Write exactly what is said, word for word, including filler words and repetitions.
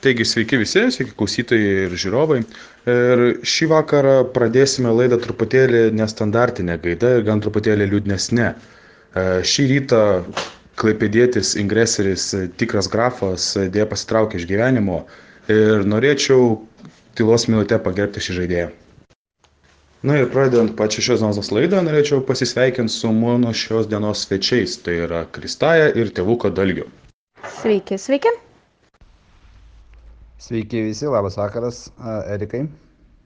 Taigi sveiki visi, sveiki klausytojai ir žiūrovai. Ir šį vakarą pradėsime laidą truputėlį nestandartinę gaidą ir gan truputėlį liūdnesnė. E, Šį rytą klaipėdietis ingreseris, tikras grafas, dėja pasitraukė iš gyvenimo ir norėčiau tylos minutę pagerbti šį žaidėją. Na ir pradedant pačią šios dienos laidą, norėčiau pasisveikinti su mano šios dienos svečiais. Tai yra Kristaja ir tėvuko Dalgiu. Sveiki, sveiki. Sveiki visi, labas vakaras, Erikai.